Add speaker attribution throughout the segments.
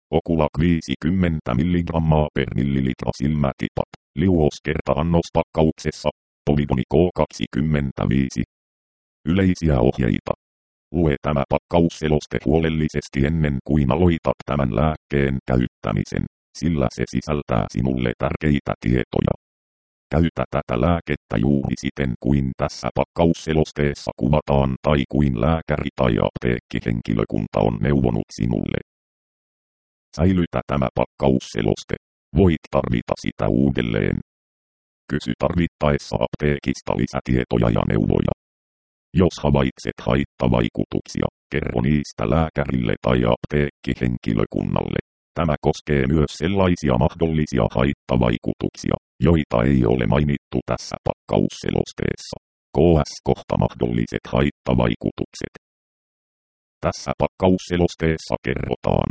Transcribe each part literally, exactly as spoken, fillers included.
Speaker 1: Okulak viisikymmentä milligrammaa per millilitra silmätipat. Liuos kerta-annos pakkauksessa. Povidoni K kaksikymmentäviisi. Yleisiä ohjeita. Lue tämä pakkausseloste huolellisesti ennen kuin aloitat tämän lääkkeen käyttämisen, sillä se sisältää sinulle tärkeitä tietoja. Käytä tätä lääkettä juuri siten kuin tässä pakkausselosteessa kuvataan tai kuin lääkäri tai apteekkihenkilökunta on neuvonut sinulle. Säilytä tämä pakkausseloste. Voit tarvita sitä uudelleen. Kysy tarvittaessa apteekista lisätietoja ja neuvoja. Jos havaitset haittavaikutuksia, kerro niistä lääkärille tai apteekkihenkilökunnalle. Tämä koskee myös sellaisia mahdollisia haittavaikutuksia, joita ei ole mainittu tässä pakkausselosteessa. K S kohta mahdolliset haittavaikutukset. Tässä pakkausselosteessa kerrotaan.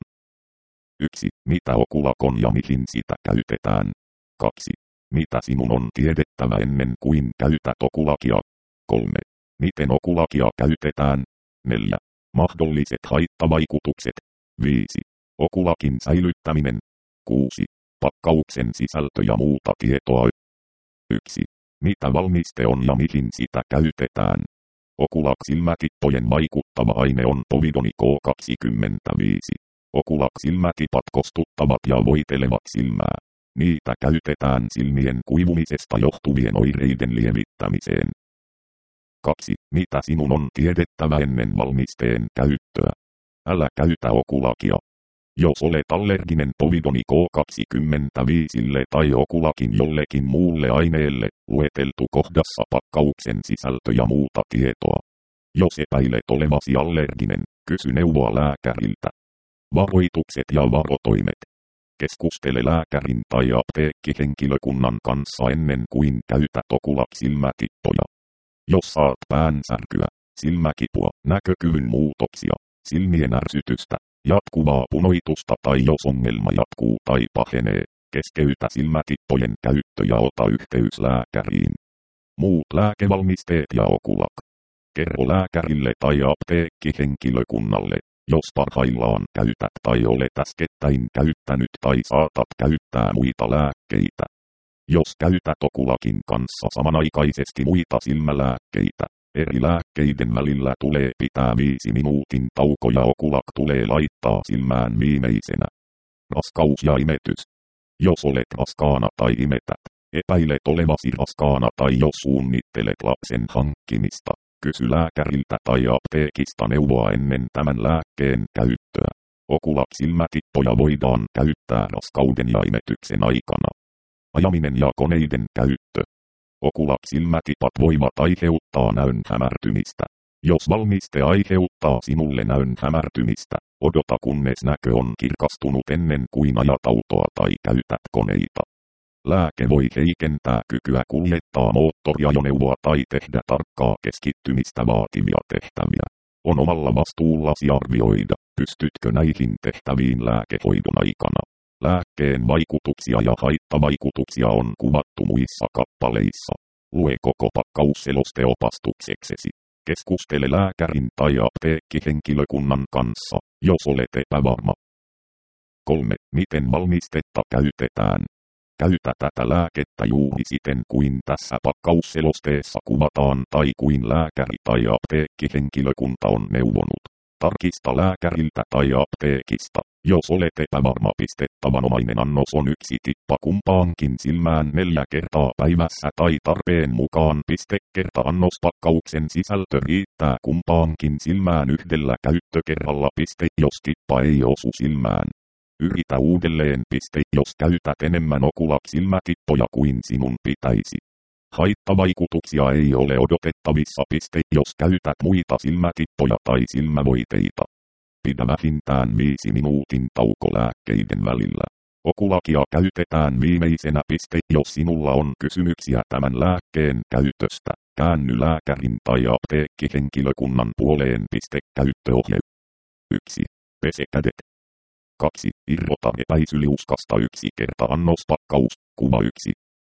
Speaker 1: yksi. Mitä Okulak on ja mihin sitä käytetään. kaksi. Mitä sinun on tiedettävä ennen kuin käytät Okulakia. kolme. Miten Okulakia käytetään. neljä. Mahdolliset haittavaikutukset. viisi. Okulakin säilyttäminen. kuusi. Pakkauksen sisältö ja muuta tietoa. yksi. Mitä valmiste on ja mihin sitä käytetään. Okulak silmätippojen vaikuttava aine on povidoni K kaksikymmentäviisi. Okulak silmätipat kostuttavat ja voitelevat silmää. Niitä käytetään silmien kuivumisesta johtuvien oireiden lievittämiseen. kaksi. Mitä sinun on tiedettävä ennen valmisteen käyttöä. Älä käytä Okulakia. Jos olet allerginen povidoni K kaksikymmentäviisille tai Okulakin jollekin muulle aineelle, lueteltu kohdassa pakkauksen sisältö ja muuta tietoa. Jos epäilet olevasi allerginen, kysy neuvoa lääkäriltä. Varoitukset ja varotoimet. Keskustele lääkärin tai apteekkihenkilökunnan kanssa ennen kuin käytät Okulak-silmätippoja. Jos saat päänsärkyä, silmäkipua, näkökyvyn muutoksia, silmien ärsytystä, jatkuvaa punoitusta tai jos ongelma jatkuu tai pahenee, keskeytä silmätippojen käyttö ja ota yhteys lääkäriin. Muut lääkevalmisteet ja Okulak. Kerro lääkärille tai apteekkihenkilökunnalle, jos parhaillaan käytät tai olet äskettäin käyttänyt tai saatat käyttää muita lääkkeitä. Jos käytät Okulakin kanssa samanaikaisesti muita silmälääkkeitä, eri lääkkeiden välillä tulee pitää viisi minuutin tauko ja Okulak tulee laittaa silmään viimeisenä. Raskaus ja imetys. Jos olet raskaana tai imetät, epäilet olevasi raskaana tai jos suunnittelet lapsen hankkimista, kysy lääkäriltä tai apteekista neuvoa ennen tämän lääkkeen käyttöä. Okulak-silmätippoja voidaan käyttää raskauden ja imetyksen aikana. Ajaminen ja koneiden käyttö. Okulak-silmätipat voivat aiheuttaa näön hämärtymistä. Jos valmiste aiheuttaa sinulle näön hämärtymistä, odota kunnes näkö on kirkastunut ennen kuin ajat autoa tai käytät koneita. Lääke voi heikentää kykyä kuljettaa moottoriajoneuvoa tai tehdä tarkkaa keskittymistä vaativia tehtäviä. On omalla vastuullasi arvioida, pystytkö näihin tehtäviin lääkehoidon aikana. Lääkkeen vaikutuksia ja haittavaikutuksia on kuvattu muissa kappaleissa. Lue koko pakkausseloste opastukseksesi. Keskustele lääkärin tai apteekkihenkilökunnan kanssa, jos olet epävarma. kolme. Miten valmistetta käytetään? Käytä tätä lääkettä juuri siten kuin tässä pakkausselosteessa kuvataan tai kuin lääkäri tai apteekkihenkilökunta on neuvonut. Tarkista lääkäriltä tai apteekista. Jos olet epävarma, tavanomainen annos on yksi tippa kumpaankin silmään neljä kertaa päivässä tai tarpeen mukaan piste kerta annospakkauksen sisältö riittää kumpaankin silmään yhdellä käyttökerralla piste jos tippa ei osu silmään. Yritä uudelleen piste jos käytät enemmän Okulak-silmätippoja kuin sinun pitäisi. Haittavaikutuksia ei ole odotettavissa piste jos käytät muita silmätippoja tai silmävoiteita. Pidä vähintään viisi minuutin tauko lääkkeiden välillä. Okulakia käytetään viimeisenä piste jos sinulla on kysymyksiä tämän lääkkeen käytöstä. Käänny lääkärin tai apteekkihenkilökunnan puoleen piste käyttöohje. yksi. Pese kädet. kaksi. Irrota epäisyliuskasta yksi kerta annospakkaus, kuva yksi.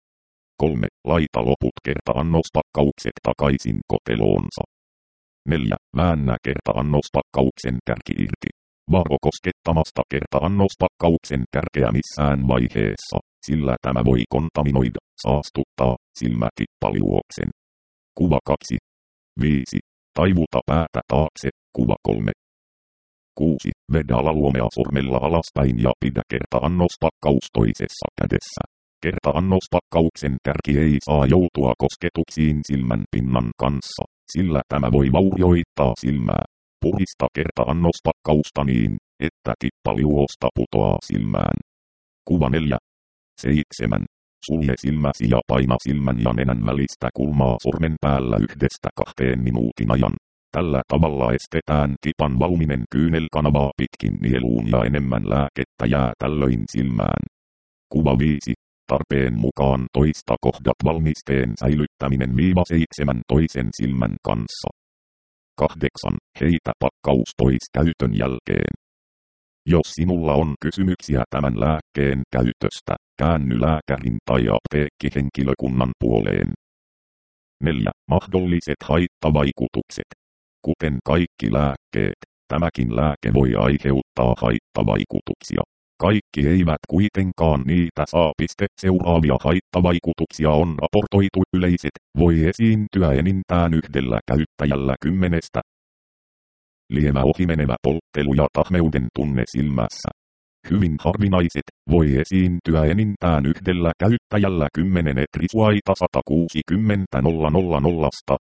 Speaker 1: kolme. Laita loput kerta annospakkaukset takaisin koteloonsa. neljä. Väännä kerta annospakkauksen kärki irti. Varo koskettamasta kerta-annospakkauksen kärkeä missään vaiheessa, sillä tämä voi kontaminoida, saastuttaa, silmäkippaluoksen. Kuva kaksi. viisi. Taivuta päätä taakse, kuva kolme. kuusi. Vedä alaluomea sormella alaspäin ja pidä kerta-annospakkaus toisessa kädessä. Kerta-annospakkauksen kärki ei saa joutua kosketuksiin silmän pinnan kanssa, sillä tämä voi vaurioittaa silmää. Purista kerta-annospakkausta niin, että kippaliuosta putoaa silmään. Kuva neljä. seitsemän. Sulje silmäsi ja paina silmän ja nenän välistä kulmaa sormen päällä yhdestä kahteen minuutin ajan. Tällä tavalla estetään kipan valuminen kyynelkanavaa pitkin nieluun ja enemmän lääkettä jää tällöin silmään. Kuva viisi. Tarpeen mukaan toista kohdat valmisteen säilyttäminen viiva seitsemän toisen silmän kanssa. kahdeksan. Heitä pakkaus pois käytön jälkeen. Jos sinulla on kysymyksiä tämän lääkkeen käytöstä, käänny lääkärin tai apteekkihenkilökunnan puoleen. neljä. Mahdolliset haittavaikutukset. Kuten kaikki lääkkeet, tämäkin lääke voi aiheuttaa haittavaikutuksia. Kaikki eivät kuitenkaan niitä saa. Seuraavia haittavaikutuksia on raportoitu yleiset, voi esiintyä enintään yhdellä käyttäjällä kymmenestä. Lievä ohimenevä polttelu ja tahmeuden tunne silmässä. Hyvin harvinaiset, voi esiintyä enintään yhdellä käyttäjällä kymmenen etrisuaita sata kuusikymmentä nolla nolla nolla.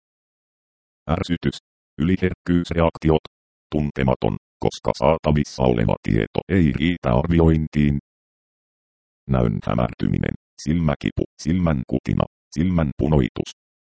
Speaker 1: Ärsytys, yliherkkyysreaktiot, tuntematon, koska saatavissa oleva tieto ei riitä arviointiin. Näön hämärtyminen, silmäkipu, silmän kutina, silmän punoitus.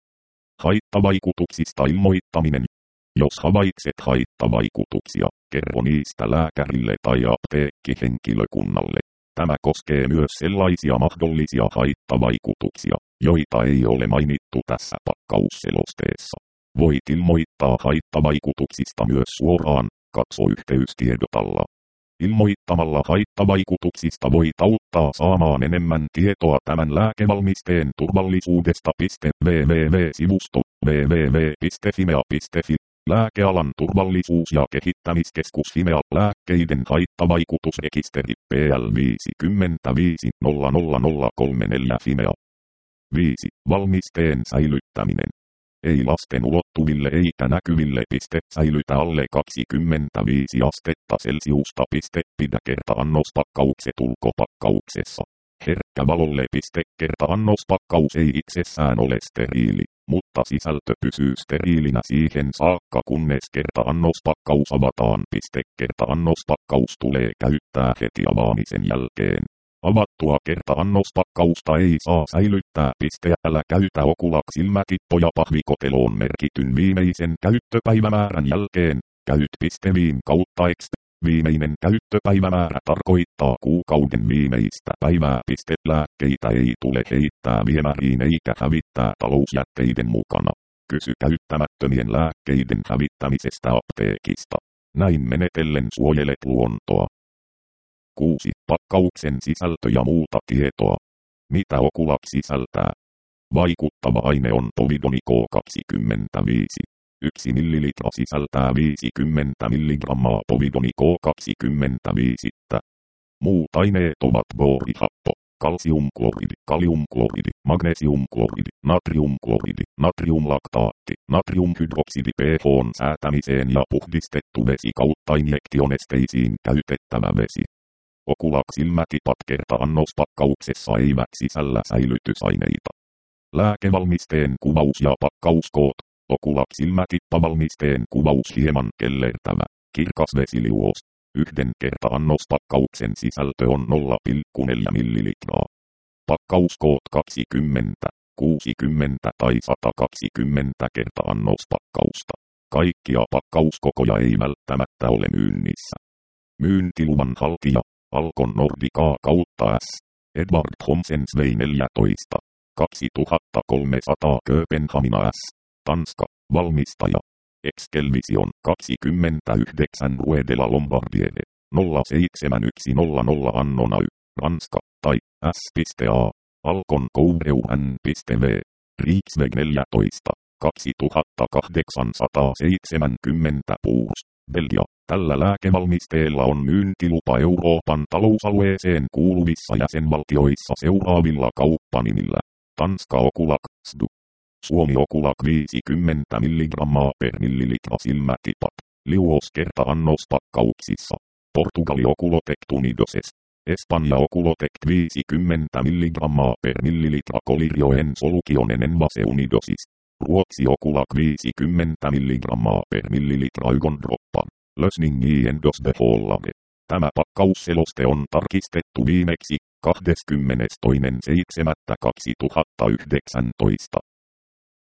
Speaker 1: Haittavaikutuksista ilmoittaminen. Jos havaitset haittavaikutuksia, kerro niistä lääkärille tai apteekkihenkilökunnalle. Tämä koskee myös sellaisia mahdollisia haittavaikutuksia, joita ei ole mainittu tässä pakkausselosteessa. Voit ilmoittaa haittavaikutuksista myös suoraan, katso yhteystiedot alla. Ilmoittamalla haittavaikutuksista voit auttaa saamaan enemmän tietoa tämän lääkevalmisteen turvallisuudesta. www-sivusto www piste fimea piste fi Lääkealan turvallisuus- ja kehittämiskeskus Fimea lääkkeiden haittavaikutusrekisteri P L viisikymmentäviisi nolla nolla nolla kolme neljä Fimea. viisi. Valmisteen säilyttäminen. Ei lasten ulottuville eikä näkyville. Piste. Säilytä alle kaksikymmentäviisi astetta Celsiusta. Piste. Pidä kerta-annospakkaukset ulkopakkauksessa. Herkkä valolle. Piste. Kerta-annospakkaus ei itsessään ole steriili, mutta sisältö pysyy steriilinä siihen saakka kunnes kerta-annospakkaus avataan. Piste. Kerta-annospakkaus tulee käyttää heti avaamisen jälkeen. Avattua kerta-annospakkausta ei saa säilyttää. Piste. Älä käytä Oculax-silmäkippoja pahvikoteloon merkityn viimeisen käyttöpäivämäärän jälkeen. Käyt piste viim kautta exp. Viimeinen käyttöpäivämäärä tarkoittaa kuukauden viimeistä päivää. Piste. Lääkkeitä ei tule heittää viemäriin eikä hävittää talousjätteiden mukana. Kysy käyttämättömien lääkkeiden hävittämisestä apteekista. Näin menetellen suojelet luontoa. kuusi. Pakkauksen sisältö ja muuta tietoa. Mitä Oculax sisältää? Vaikuttava aine on povidoni K kaksikymmentäviisi. Yksi millilitra sisältää viisikymmentä milligrammaa povidoni K kaksikymmentäviisi. Muut aineet ovat boorihappo, kalsiumkloridi, kaliumkloridi, magnesiumkloridi, natriumkloridi, natriumlaktaatti, natriumhydroksidi pH:n säätämiseen ja puhdistettu vesi kautta injektionesteisiin käytettävä vesi. Oculax-silmäkipat kerta-annospakkauksessa eivät sisällä säilytysaineita. Lääkevalmisteen kuvaus ja pakkauskoot. Oculax-silmäkippavalmisteen kuvaus hieman kellertävä, kirkas vesiliuos. Yhden kerta-annospakkauksen sisältö on nolla pilkku neljä millilitraa. Pakkauskoot kaksikymmentä, kuusikymmentä tai sata kaksikymmentä kerta-annospakkausta. Kaikkia pakkauskokoja ei välttämättä ole myynnissä. Myyntiluvan haltija, Alcon Nordica kautta S. Edward Thomsen Svei neljätoista. kaksituhattakolmesataa Kööpenhamina S. Tanska, valmistaja. Excelvision kaksikymmentäyhdeksän Rue de la Lombardiere, nolla seitsemän yksi nolla nolla Annonay, Ranska, tai S.A. Alcon Coureu N.V. Riksväg neljätoista, kaksituhattakahdeksansataaseitsemänkymmentä Puurs, Belgia. Tällä lääkevalmisteella on myyntilupa Euroopan talousalueeseen kuuluvissa jäsenvaltioissa seuraavilla kauppanimillä. Tanska Oculak, S D U. Suomi Oculak viisikymmentä milligrammaa per millilitra silmätipat. Liuoskerta-annos pakkauksissa. Portugali Oculotec Tunidoses. Espanja Oculotec viisikymmentä milligrammaa per millilitra Colirioen Solukionen Envase Unidosis. Ruotsi Oculak viisikymmentä milligrammaa per millilitra Ygon Droppan. Lösningi Endos de Hollande. Tämä pakkausseloste on tarkistettu viimeksi kahdeskymmenestoinen seitsemättä kaksituhattayhdeksäntoista.